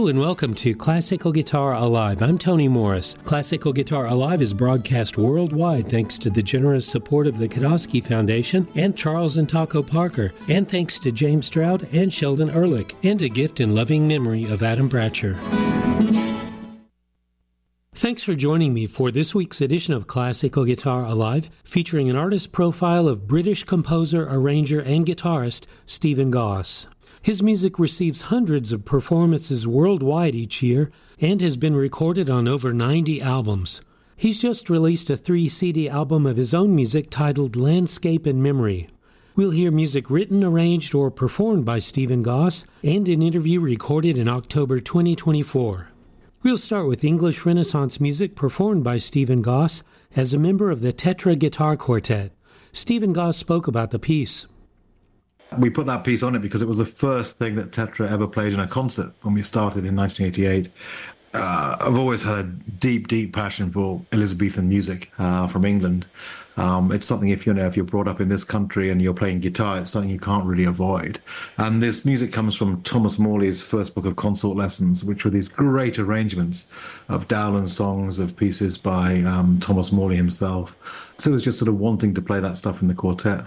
Hello and welcome to Classical Guitar Alive. I'm Tony Morris. Classical Guitar Alive is broadcast worldwide thanks to the generous support of the Kodosky Foundation and Charles and Taco Parker, and thanks to James Stroud and Sheldon Ehrlich, and a gift in loving memory of Adam Bratcher. Thanks for joining me for this week's edition of Classical Guitar Alive, featuring an artist profile of British composer, arranger, and guitarist Stephen Goss. His music receives hundreds of performances worldwide each year and has been recorded on over 90 albums. He's just released a 3-CD album of his own music titled Landscape and Memory. We'll hear music written, arranged, or performed by Stephen Goss and an interview recorded in October 2024. We'll start with English Renaissance music performed by Stephen Goss as a member of the Tetra Guitar Quartet. Stephen Goss spoke about the piece. We put that piece on it because it was the first thing that Tetra ever played in a concert when we started in 1988. I've always had a deep, deep passion for Elizabethan music from England. It's something if you're brought up in this country and you're playing guitar, it's something you can't really avoid. And this music comes from Thomas Morley's first book of consort lessons, which were these great arrangements of Dowland songs, of pieces by Thomas Morley himself. So it was just sort of wanting to play that stuff in the quartet.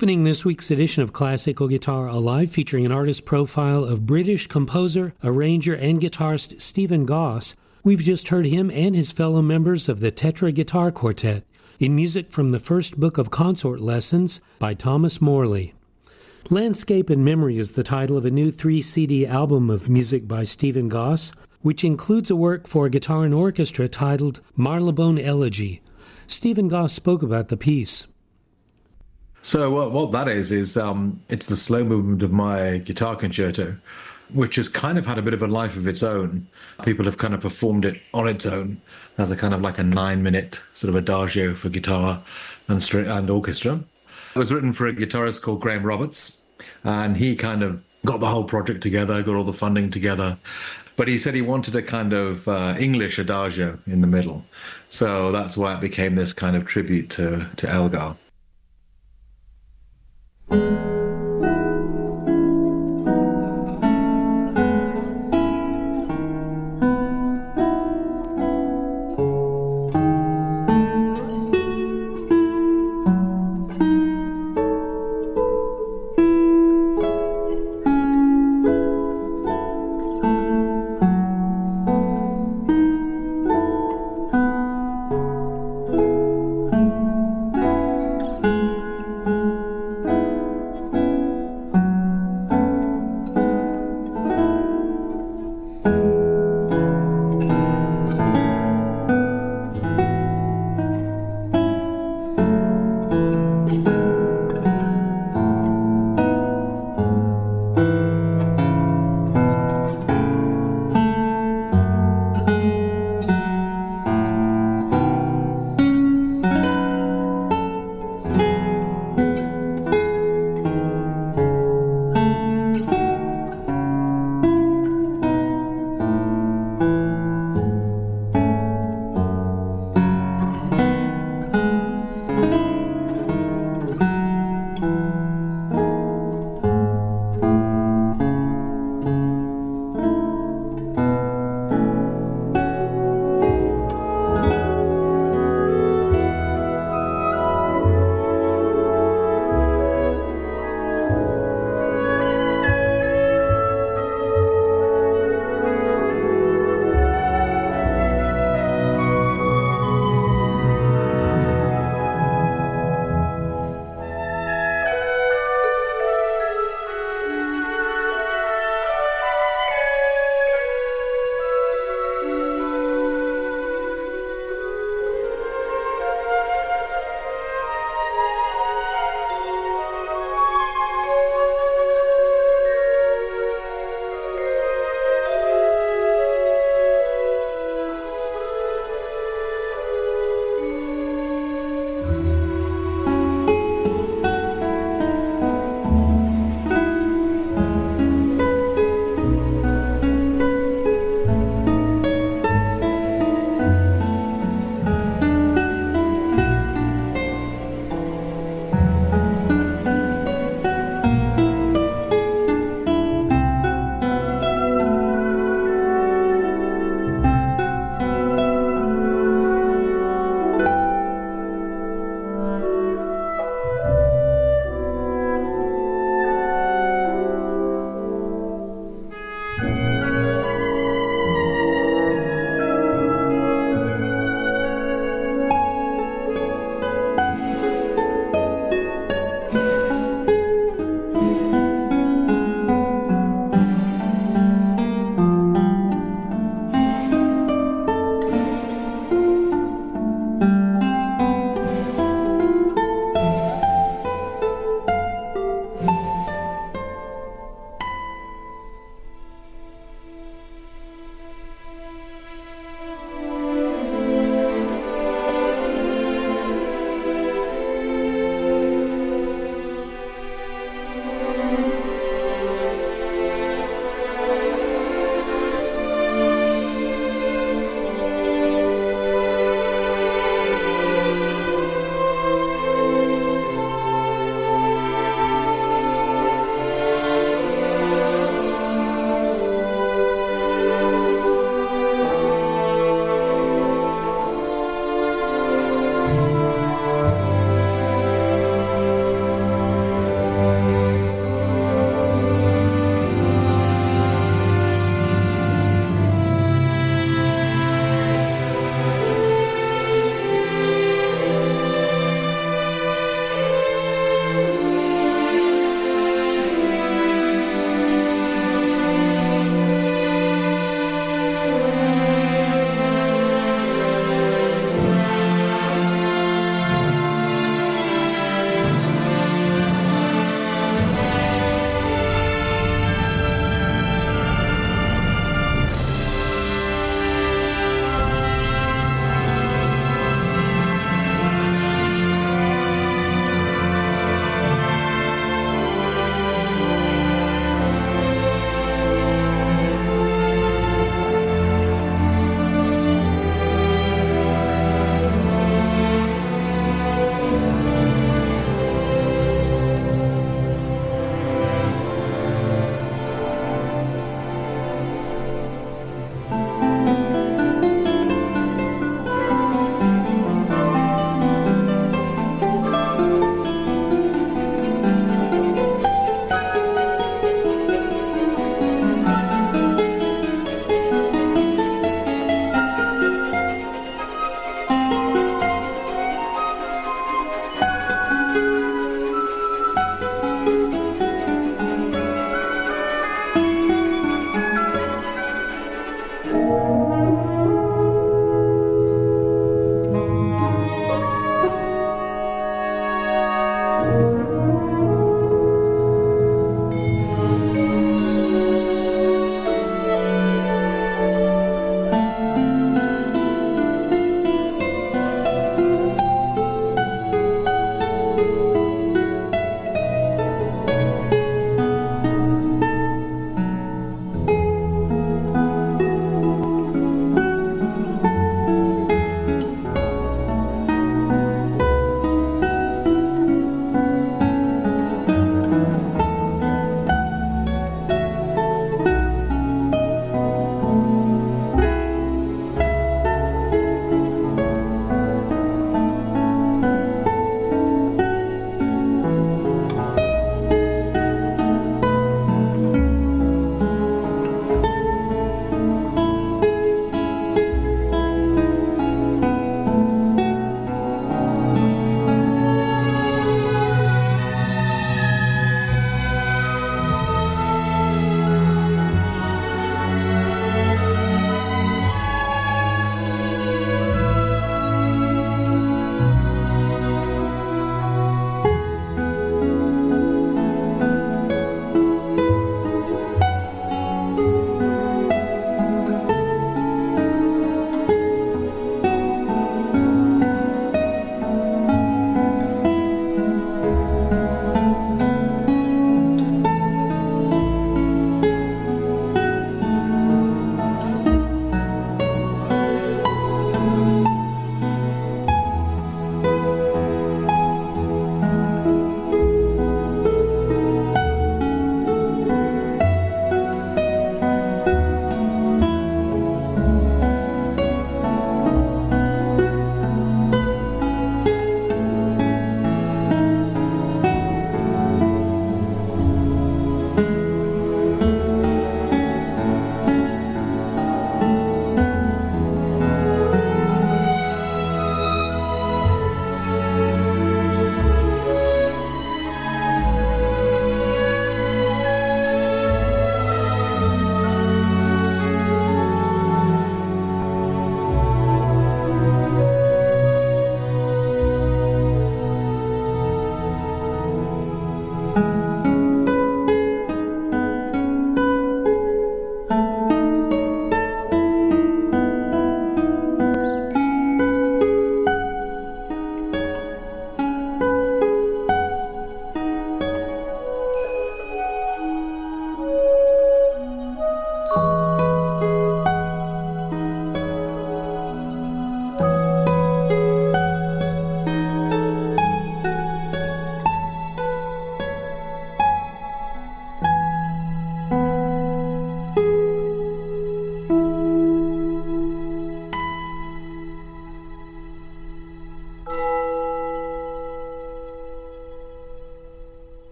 Opening this week's edition of Classical Guitar Alive, featuring an artist profile of British composer, arranger, and guitarist Stephen Goss, we've just heard him and his fellow members of the Tetra Guitar Quartet in music from the first book of consort lessons by Thomas Morley. Landscape and Memory is the title of a new 3-CD album of music by Stephen Goss, which includes a work for guitar and orchestra titled Marylebone Elegy. Stephen Goss spoke about the piece. So what that is it's the slow movement of my guitar concerto, which has kind of had a bit of a life of its own. People have kind of performed it on its own as a kind of like a 9-minute sort of adagio for guitar and orchestra. It was written for a guitarist called Graham Roberts, and he kind of got the whole project together, got all the funding together. But he said he wanted a kind of English adagio in the middle. So that's why it became this kind of tribute to Elgar.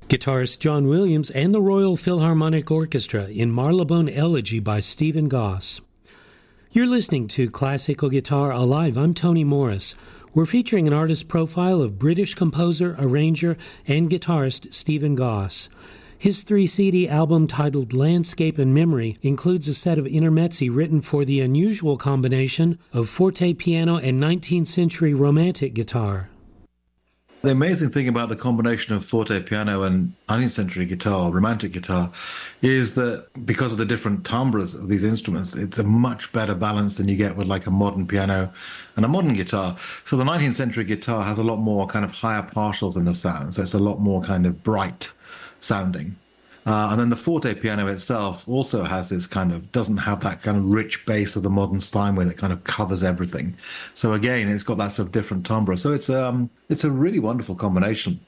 Guitarist John Williams and the Royal Philharmonic Orchestra in Marylebone Elegy by Stephen Goss. You're listening to Classical Guitar Alive. I'm Tony Morris. We're featuring an artist profile of British composer, arranger, and guitarist Stephen Goss. His 3-CD album titled Landscape and Memory includes a set of intermezzi written for the unusual combination of forte piano and 19th century romantic guitar. The amazing thing about the combination of forte piano and 19th century guitar, romantic guitar, is that because of the different timbres of these instruments, it's a much better balance than you get with like a modern piano and a modern guitar. So the 19th century guitar has a lot more kind of higher partials in the sound, so it's a lot more kind of bright sounding. And then the forte piano itself also has this kind of, doesn't have that kind of rich bass of the modern Steinway that kind of covers everything. So again, it's got that sort of different timbre. So it's a really wonderful combination.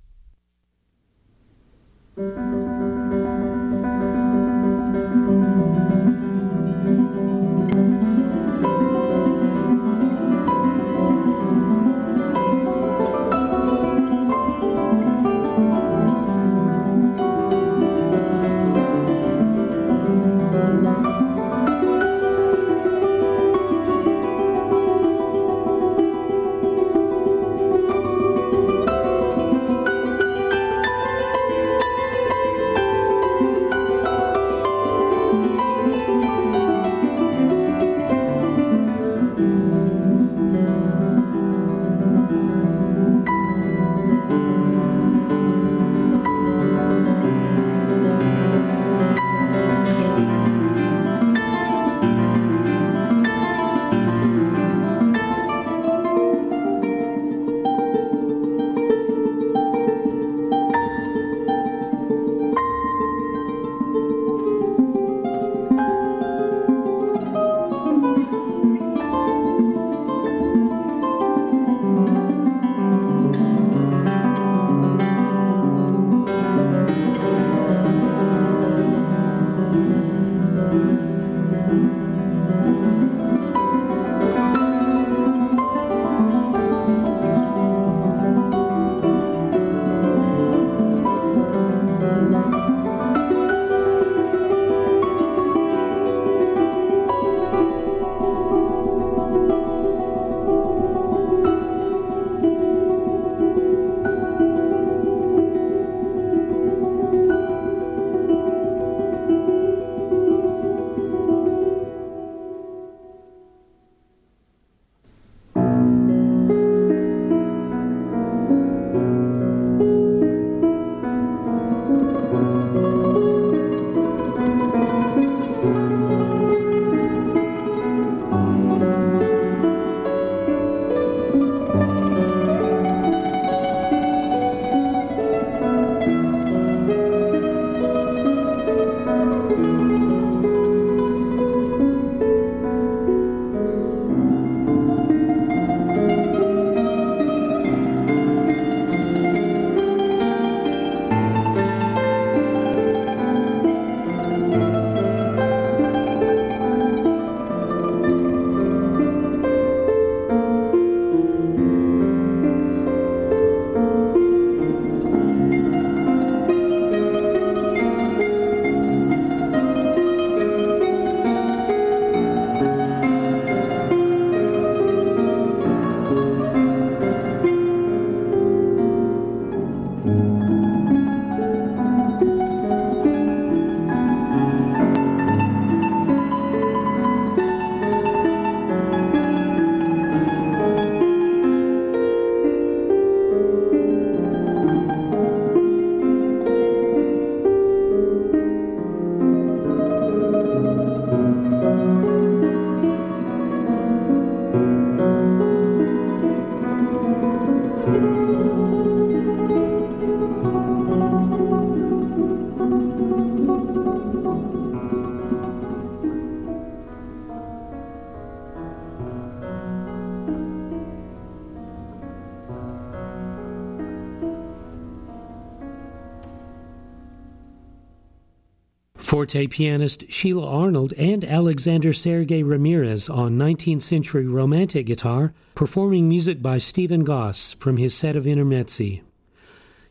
Forte pianist Sheila Arnold and Alexander Sergei Ramirez on 19th century romantic guitar, performing music by Stephen Goss from his set of intermezzi.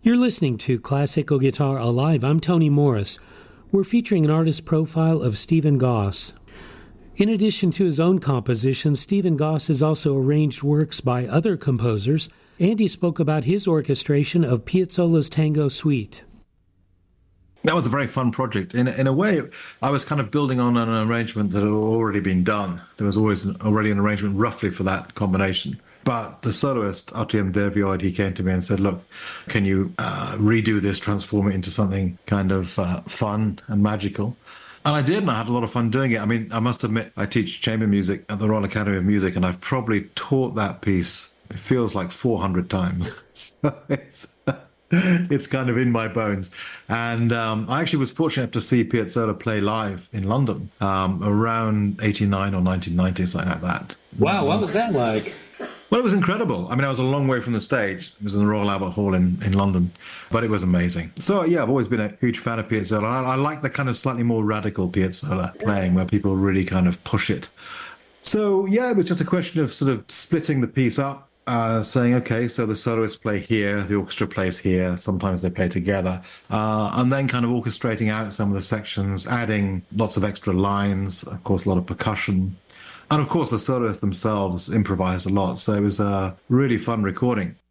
You're listening to Classical Guitar Alive. I'm Tony Morris. We're featuring an artist profile of Stephen Goss. In addition to his own compositions, Stephen Goss has also arranged works by other composers, and he spoke about his orchestration of Piazzolla's Tango Suite. That was a very fun project. In a way, I was kind of building on an arrangement that had already been done. There was always already an arrangement roughly for that combination. But the soloist, Artyom Dervioid, he came to me and said, look, can you redo this, transform it into something kind of fun and magical? And I did, and I had a lot of fun doing it. I mean, I must admit, I teach chamber music at the Royal Academy of Music, and I've probably taught that piece, it feels like 400 times. So it's kind of in my bones. And I actually was fortunate enough to see Piazzolla play live in London around 89 or 1990, something like that. Wow, what was that like? Well, it was incredible. I mean, I was a long way from the stage. It was in the Royal Albert Hall in London, but it was amazing. So, yeah, I've always been a huge fan of Piazzolla. I like the kind of slightly more radical Piazzolla playing where people really kind of push it. So, yeah, it was just a question of sort of splitting the piece up, saying, okay, so the soloists play here, the orchestra plays here, sometimes they play together, and then kind of orchestrating out some of the sections, adding lots of extra lines, of course, a lot of percussion. And of course, the soloists themselves improvised a lot. So it was a really fun recording.